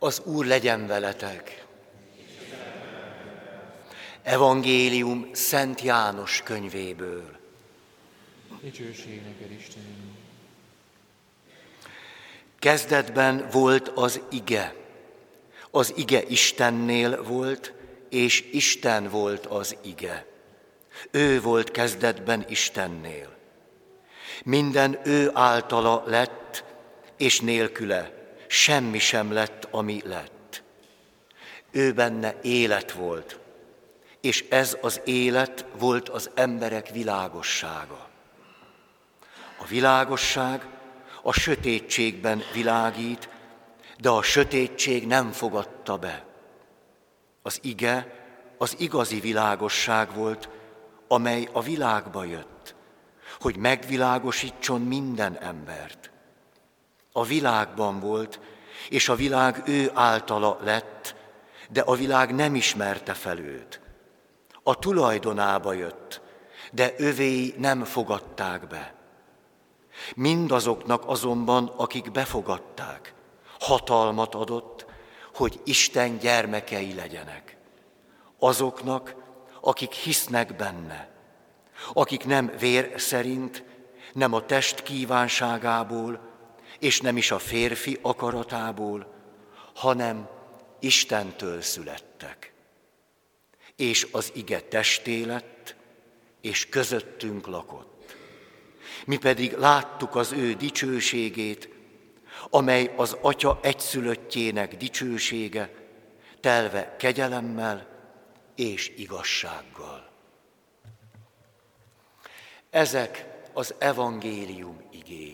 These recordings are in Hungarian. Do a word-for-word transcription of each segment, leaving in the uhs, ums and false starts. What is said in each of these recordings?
Az Úr legyen veletek! Evangélium Szent János könyvéből. Dicsőség neked, Istenünk! Kezdetben volt az ige. Az ige Istennél volt, és Isten volt az ige. Ő volt kezdetben Istennél. Minden ő általa lett, és nélküle semmi sem lett, ami lett. Ő benne élet volt, és ez az élet volt az emberek világossága. A világosság a sötétségben világít, de a sötétség nem fogadta be. Az ige az igazi világosság volt, amely a világba jött, hogy megvilágosítson minden embert. A világban volt, és a világ ő általa lett, de a világ nem ismerte fel őt. A tulajdonába jött, de övéi nem fogadták be. Mindazoknak azonban, akik befogadták, hatalmat adott, hogy Isten gyermekei legyenek. Azoknak, akik hisznek benne, akik nem vér szerint, nem a test kívánságából, és nem is a férfi akaratából, hanem Istentől születtek. És az ige testé lett, és közöttünk lakott. Mi pedig láttuk az ő dicsőségét, amely az Atya egyszülöttjének dicsősége, telve kegyelemmel és igazsággal. Ezek az evangélium igéi.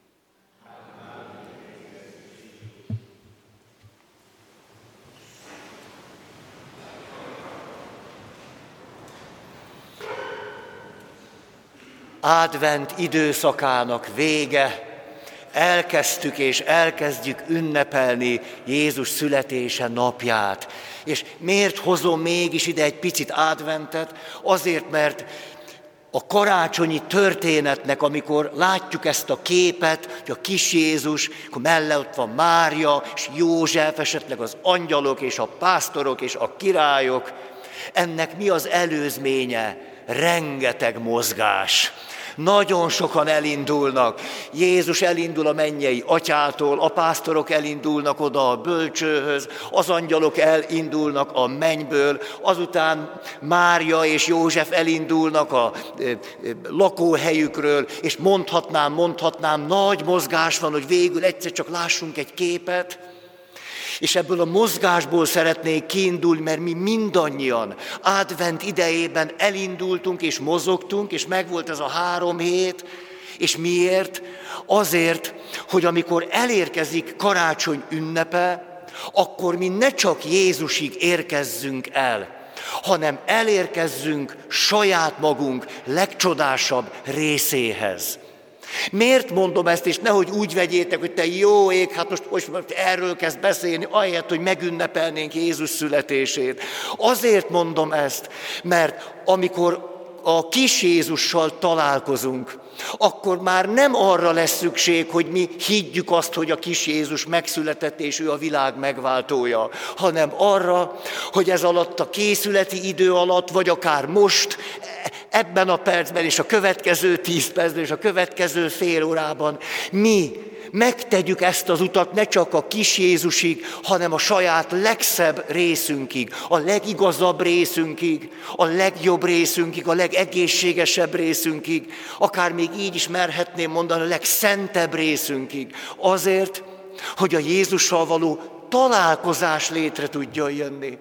Advent időszakának vége, elkezdtük és elkezdjük ünnepelni Jézus születése napját. És miért hozom mégis ide egy picit adventet? Azért, mert a karácsonyi történetnek, amikor látjuk ezt a képet, hogy a kis Jézus, akkor mellett van Mária és József, esetleg az angyalok és a pásztorok és a királyok, ennek mi az előzménye? Rengeteg mozgás. Nagyon sokan elindulnak. Jézus elindul a mennyei atyától, a pásztorok elindulnak oda a bölcsőhöz, az angyalok elindulnak a mennyből, azután Mária és József elindulnak a lakóhelyükről, és mondhatnám, mondhatnám, nagy mozgás van, hogy végül egyszer csak lássunk egy képet. És ebből a mozgásból szeretnék kiindulni, mert mi mindannyian advent idejében elindultunk és mozogtunk, és megvolt ez a három hét, és miért? Azért, hogy amikor elérkezik karácsony ünnepe, akkor mi ne csak Jézusig érkezzünk el, hanem elérkezzünk saját magunk legcsodásabb részéhez. Miért mondom ezt, és nehogy úgy vegyétek, hogy te jó ég, hát most, most, most erről kezd beszélni, ahelyett, hogy megünnepelnénk Jézus születését. Azért mondom ezt, mert amikor a kis Jézussal találkozunk, akkor már nem arra lesz szükség, hogy mi higgyük azt, hogy a kis Jézus megszületett, és ő a világ megváltója, hanem arra, hogy ez alatt a készületi idő alatt, vagy akár most, ebben a percben, és a következő tíz percben, és a következő fél órában mi megtegyük ezt az utat ne csak a kis Jézusig, hanem a saját legszebb részünkig, a legigazabb részünkig, a legjobb részünkig, a legegészségesebb részünkig, akár még így is merhetném mondani, a legszentebb részünkig. Azért, hogy a Jézussal való találkozás létre tudjon jönni.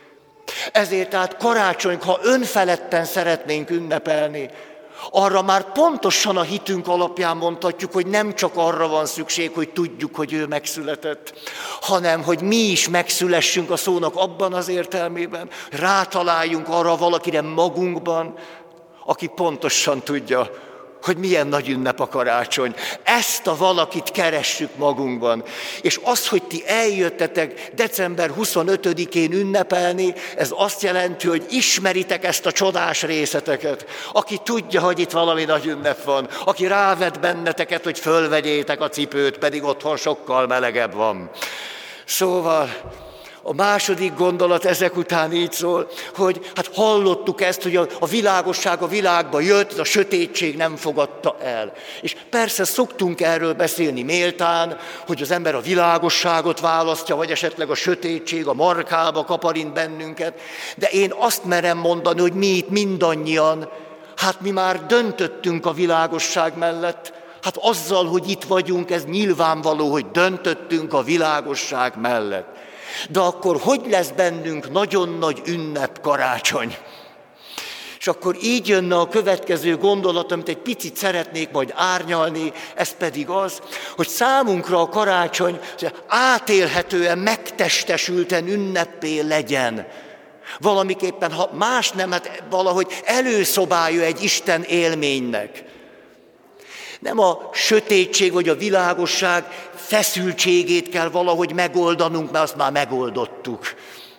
Ezért tehát karácsony, ha önfeledten szeretnénk ünnepelni, arra már pontosan a hitünk alapján mondhatjuk, hogy nem csak arra van szükség, hogy tudjuk, hogy ő megszületett, hanem hogy mi is megszülessünk a szónak abban az értelmében, rátaláljunk arra valakire magunkban, aki pontosan tudja, hogy milyen nagy ünnep a karácsony. Ezt a valakit keressük magunkban. És az, hogy ti eljöttetek december huszonötödikén ünnepelni, ez azt jelenti, hogy ismeritek ezt a csodás részleteket. Aki tudja, hogy itt valami nagy ünnep van, aki rávet benneteket, hogy fölvegyétek a cipőt, pedig otthon sokkal melegebb van. Szóval a második gondolat ezek után így szól, hogy hát hallottuk ezt, hogy a, a világosság a világba jött, a sötétség nem fogadta el. És persze szoktunk erről beszélni méltán, hogy az ember a világosságot választja, vagy esetleg a sötétség a markába kaparint bennünket, de én azt merem mondani, hogy mi itt mindannyian, hát mi már döntöttünk a világosság mellett, hát azzal, hogy itt vagyunk, ez nyilvánvaló, hogy döntöttünk a világosság mellett. De akkor hogy lesz bennünk nagyon nagy ünnep karácsony? És akkor így jönne a következő gondolat, amit egy picit szeretnék majd árnyalni, ez pedig az, hogy számunkra a karácsony átélhetően, megtestesülten ünnepé legyen. Valamiképpen, ha más nem, hát valahogy előszobálja egy Isten élménynek. Nem a sötétség vagy a világosság feszültségét kell valahogy megoldanunk, mert azt már megoldottuk,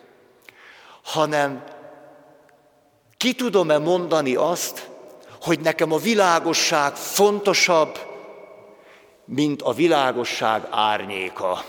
hanem ki tudom-e mondani azt, hogy nekem a világosság fontosabb, mint a világosság árnyéka.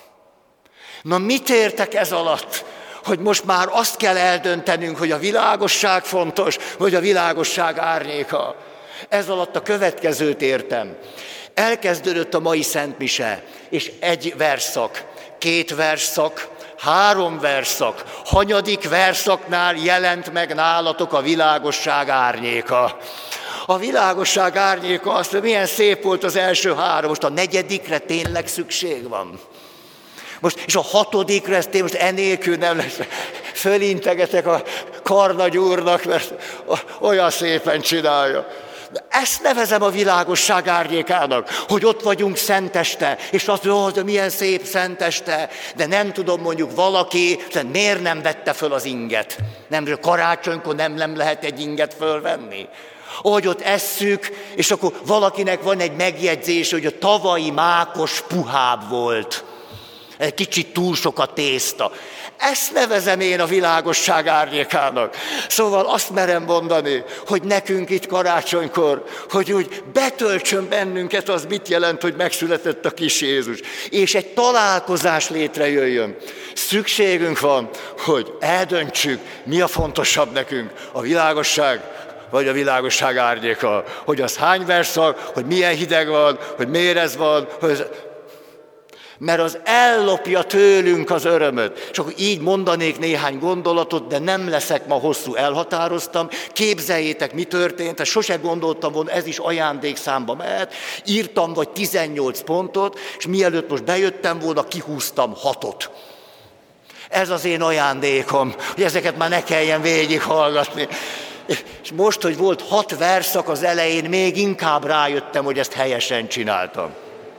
Na mit értek ez alatt? Hogy most már azt kell eldöntenünk, hogy a világosság fontos, vagy a világosság árnyéka. Ez alatt a következőt értem. Elkezdődött a mai szentmise, és egy versszak, két versszak, három versszak, hanyadik versszaknál jelent meg nálatok a világosság árnyéka. A világosság árnyéka, azt, hogy milyen szép volt az első három, most a negyedikre tényleg szükség van. Most, és a hatodikra, ezt én most enélkül nem lesz, fölintegetek a karnagy úrnak, mert olyan szépen csinálja. Ezt nevezem a világosság árnyékának, hogy ott vagyunk szenteste, és azt mondja, hogy milyen szép szenteste, de nem tudom, mondjuk valaki, miért nem vette föl az inget? Nem, karácsonykor nem, nem lehet egy inget fölvenni. Ahogy ott esszük, és akkor valakinek van egy megjegyzés, hogy a tavalyi mákos puhább volt. Egy kicsit túl sok a tészta. Ezt nevezem én a világosság árnyékának. Szóval azt merem mondani, hogy nekünk itt karácsonykor, hogy úgy betöltsön bennünket, az mit jelent, hogy megszületett a kis Jézus. És egy találkozás létrejöjjön. Szükségünk van, hogy eldöntsük, mi a fontosabb nekünk, a világosság, vagy a világosság árnyéka. Hogy az hány verszak, hogy milyen hideg van, hogy miért ez van, hogy... mert az ellopja tőlünk az örömöt. És akkor így mondanék néhány gondolatot, de nem leszek ma hosszú, elhatároztam. Képzeljétek, mi történt, ezt sose gondoltam volna, ez is ajándékszámba mehet. Írtam vagy tizennyolc pontot, és mielőtt most bejöttem volna, kihúztam hatot. Ez az én ajándékom, hogy ezeket már ne kelljen végighallgatni. És most, hogy volt hat verszak az elején, még inkább rájöttem, hogy ezt helyesen csináltam.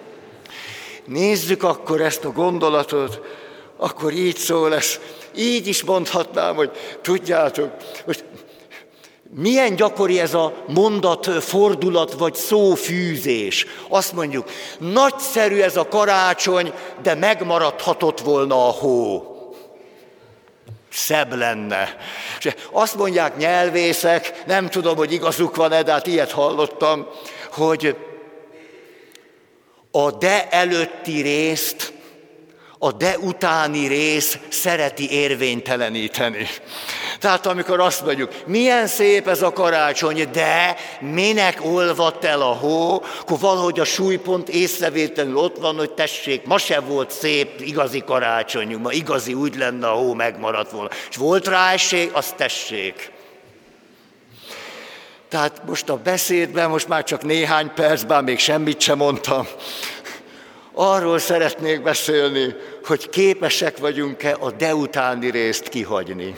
Nézzük akkor ezt a gondolatot, akkor így szól lesz. Így is mondhatnám, hogy tudjátok, most milyen gyakori ez a mondat, fordulat vagy szófűzés. Azt mondjuk, nagyszerű ez a karácsony, de megmaradhatott volna a hó. Szebb lenne. És azt mondják nyelvészek, nem tudom, hogy igazuk van-e, de hát ilyet hallottam, hogy a de előtti részt, a de utáni rész szereti érvényteleníteni. Tehát amikor azt mondjuk, milyen szép ez a karácsony, de minek olvadt el a hó, akkor valahogy a súlypont észrevétlenül ott van, hogy tessék, ma se volt szép igazi karácsonyunk, ma igazi úgy lenne, a hó megmaradt volna. És volt rá esély, azt tessék. Tehát most a beszédben, most már csak néhány percben, még semmit sem mondtam, arról szeretnék beszélni, hogy képesek vagyunk-e a de utáni részt kihagyni.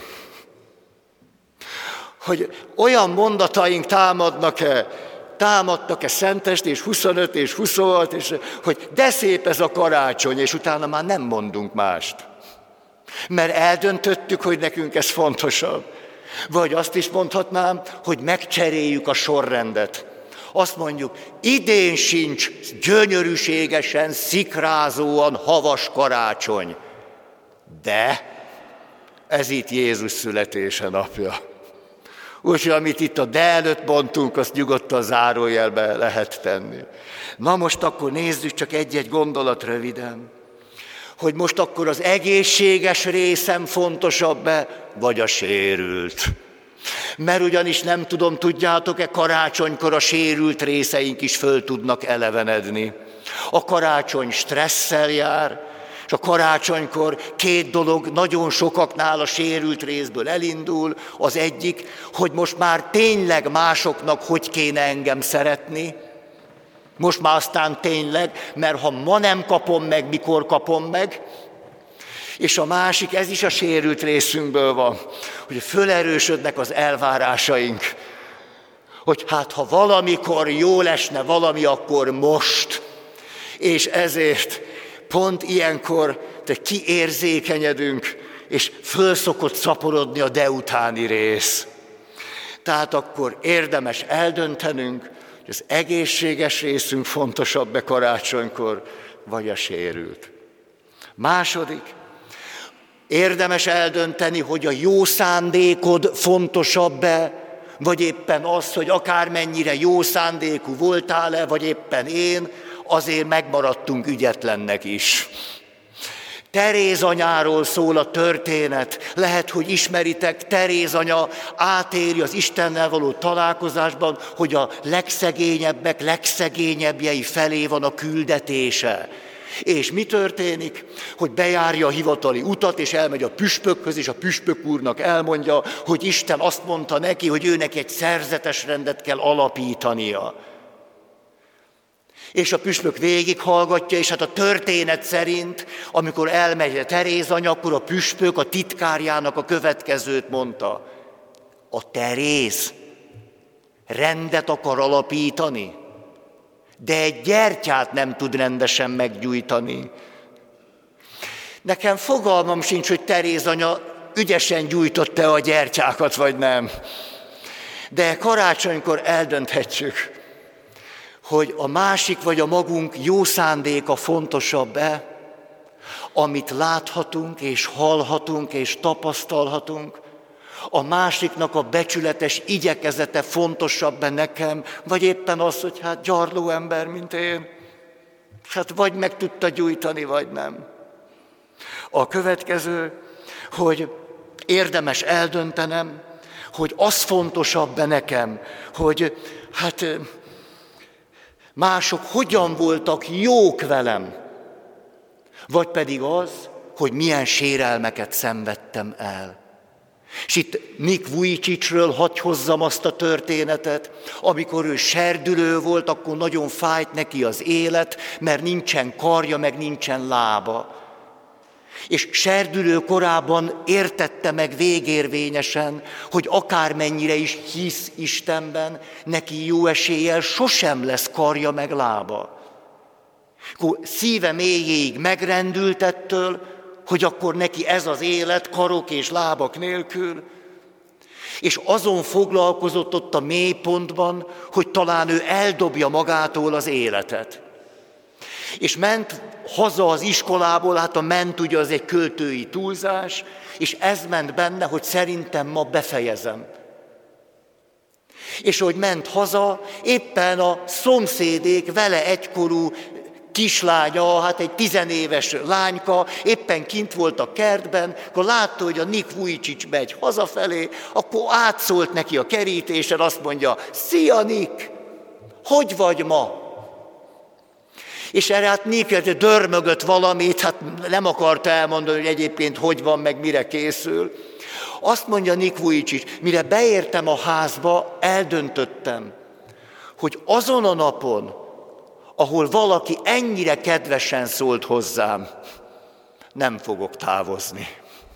Hogy olyan mondataink támadnak-e, támadtak-e Szentest és huszonöt és huszonhat, és hogy de szép ez a karácsony, és utána már nem mondunk mást. Mert eldöntöttük, hogy nekünk ez fontosabb. Vagy azt is mondhatnám, hogy megcseréljük a sorrendet. Azt mondjuk, idén sincs gyönyörűségesen, szikrázóan havas karácsony. De ez itt Jézus születése napja. Úgyhogy amit itt a de előtt mondtunk, azt nyugodtan zárójelbe lehet tenni. Na most akkor nézzük csak egy-egy gondolat röviden. hogy most akkor az egészséges részem fontosabb-e, vagy a sérült. Mert ugyanis nem tudom, tudjátok-e, karácsonykor a sérült részeink is föl tudnak elevenedni. A karácsony stresszel jár, és a karácsonykor két dolog nagyon sokaknál a sérült részből elindul. Az egyik, hogy most már tényleg másoknak hogy kéne engem szeretni. Most már aztán tényleg, mert ha ma nem kapom meg, mikor kapom meg. És a másik, ez is a sérült részünkből van, hogy fölerősödnek az elvárásaink. Hogy hát ha valamikor jól esne valami, akkor most. És ezért pont ilyenkor kiérzékenyedünk, és föl szokott szaporodni a deutáni rész. Tehát akkor érdemes eldöntenünk, hogy az egészséges részünk fontosabb-e karácsonykor, vagy a sérült. Második, érdemes eldönteni, hogy a jó szándékod fontosabb-e, vagy éppen az, hogy akármennyire jó szándékú voltál-e, vagy éppen én, azért megmaradtunk ügyetlennek is. Teréz anyáról szól a történet. Lehet, hogy ismeritek, Teréz anya átéri az Istennel való találkozásban, hogy a legszegényebbek legszegényebbjei felé van a küldetése. És mi történik? Hogy bejárja a hivatali utat, és elmegy a püspökhöz, és a püspök úrnak elmondja, hogy Isten azt mondta neki, hogy őnek egy szerzetes rendet kell alapítania. És a püspök végighallgatja, és hát a történet szerint, amikor elmegy Teréz anya, akkor a püspök a titkárjának a következőt mondta. A Teréz rendet akar alapítani, de egy gyertyát nem tud rendesen meggyújtani. Nekem fogalmam sincs, hogy Teréz anya ügyesen gyújtotta a gyertyákat, vagy nem. De karácsonykor eldönthetjük, hogy a másik vagy a magunk jó szándéka fontosabb-e, amit láthatunk és hallhatunk és tapasztalhatunk, a másiknak a becsületes igyekezete fontosabb-e nekem, vagy éppen az, hogy hát gyarló ember, mint én, hát vagy meg tudta gyújtani, vagy nem. A következő, hogy érdemes eldöntenem, hogy az fontosabb-e nekem, hogy hát mások hogyan voltak jók velem, vagy pedig az, hogy milyen sérelmeket szenvedtem el. És itt Nick Vujicicről hadd hozzam azt a történetet, amikor ő serdülő volt, akkor nagyon fájt neki az élet, mert nincsen karja, meg nincsen lába. És serdülő korában értette meg végérvényesen, hogy akármennyire is hisz Istenben, neki jó eséllyel sosem lesz karja meg lába. Akkor szíve mélyéig megrendült ettől, hogy akkor neki ez az élet karok és lábak nélkül, és azon foglalkozott ott a mélypontban, hogy talán ő eldobja magától az életet. És ment haza az iskolából, hát a ment ugye az egy költői túlzás, és ez ment benne, hogy szerintem ma befejezem. És hogy ment haza, éppen a szomszédék vele egykorú kislánya, hát egy tizenéves lányka, éppen kint volt a kertben, akkor látta, hogy a Nick Vujicic megy hazafelé, akkor átszólt neki a kerítésen, azt mondja, szia Nick, hogy vagy ma? És erre hát Nick dörmögött valamit, hát nem akarta elmondani, hogy egyébként hogy van, meg mire készül. Azt mondja Nick Vujicic, mire beértem a házba, eldöntöttem, hogy azon a napon, ahol valaki ennyire kedvesen szólt hozzám, nem fogok távozni.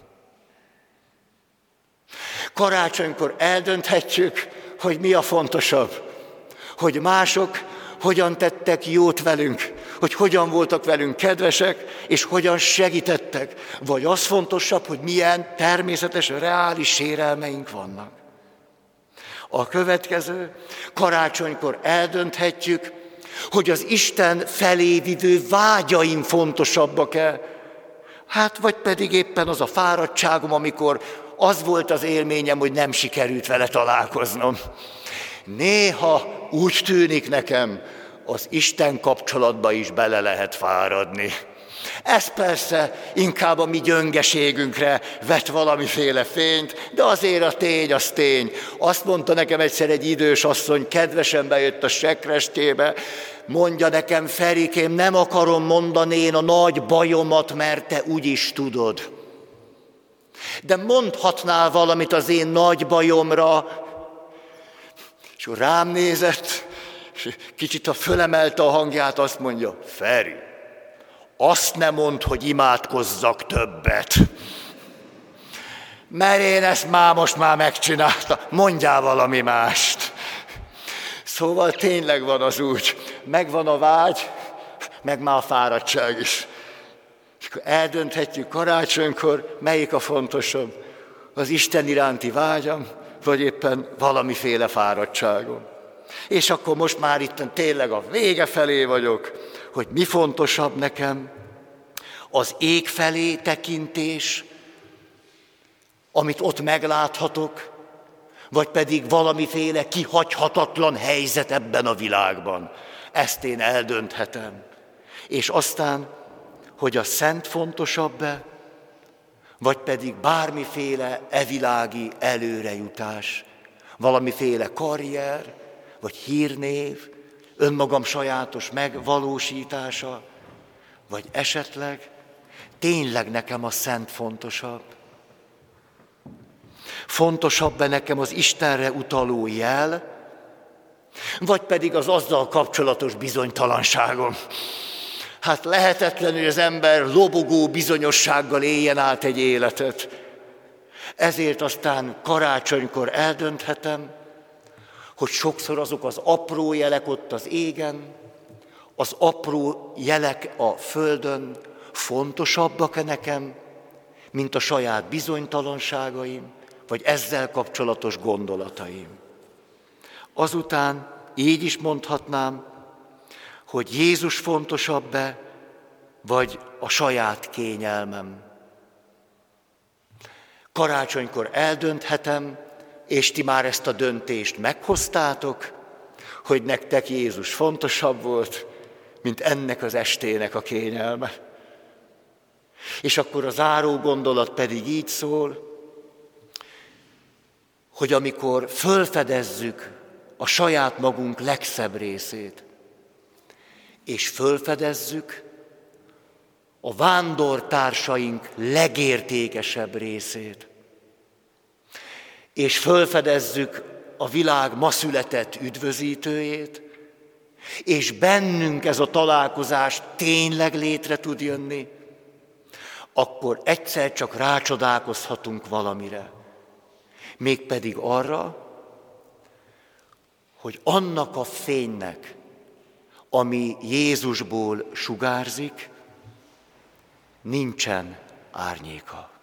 Karácsonykor eldönthetjük, hogy mi a fontosabb, hogy mások hogyan tettek jót velünk, hogy hogyan voltak velünk kedvesek, és hogyan segítettek, vagy az fontosabb, hogy milyen természetes, reális sérelmeink vannak. A következő, karácsonykor eldönthetjük, hogy az Isten felé vívő vágyaim fontosabbak-e, hát vagy pedig éppen az a fáradtságom, amikor az volt az élményem, hogy nem sikerült vele találkoznom. Néha úgy tűnik nekem, az Isten kapcsolatba is bele lehet fáradni. Ez persze inkább a mi gyöngeségünkre vet valamiféle fényt, de azért a tény az tény. Azt mondta nekem egyszer egy idős asszony, kedvesen bejött a sekrestébe, mondja nekem: Ferikém, nem akarom mondani én a nagy bajomat, mert te úgyis tudod. De mondhatnál valamit az én nagy bajomra? És rám nézett, és kicsit a fölemelte a hangját, azt mondja: Feri, azt nem mondd, hogy imádkozzak többet. Mert én ezt már most már megcsináltam, mondjál valami mást. Szóval tényleg van az úgy, megvan a vágy, meg már a fáradtság is. És akkor eldönthetjük karácsonykor, melyik a fontosabb, az Isten iránti vágyam, vagy éppen valamiféle fáradtságom. És akkor most már itt tényleg a vége felé vagyok, hogy mi fontosabb nekem, az ég felé tekintés, amit ott megláthatok, vagy pedig valamiféle kihagyhatatlan helyzet ebben a világban. Ezt én eldönthetem. És aztán, hogy a szent fontosabb-e, vagy pedig bármiféle evilági előrejutás, valamiféle karrier, vagy hírnév, önmagam sajátos megvalósítása, vagy esetleg tényleg nekem a szent fontosabb. Fontosabb-e nekem az Istenre utaló jel, vagy pedig az azzal kapcsolatos bizonytalanságom? Hát lehetetlen, hogy az ember lobogó bizonyossággal éljen át egy életet. Ezért aztán karácsonykor eldönthetem, hogy sokszor azok az apró jelek ott az égen, az apró jelek a földön fontosabbak-e nekem, mint a saját bizonytalanságaim, vagy ezzel kapcsolatos gondolataim. Azután így is mondhatnám, hogy Jézus fontosabb-e, vagy a saját kényelmem. Karácsonykor eldönthetem, és ti már ezt a döntést meghoztátok, hogy nektek Jézus fontosabb volt, mint ennek az estének a kényelme. És akkor a záró gondolat pedig így szól, hogy amikor fölfedezzük a saját magunk legszebb részét, és fölfedezzük a vándortársaink legértékesebb részét, és fölfedezzük a világ ma született üdvözítőjét, és bennünk ez a találkozás tényleg létre tud jönni, akkor egyszer csak rácsodálkozhatunk valamire. Mégpedig arra, hogy annak a fénynek, ami Jézusból sugárzik, nincsen árnyéka.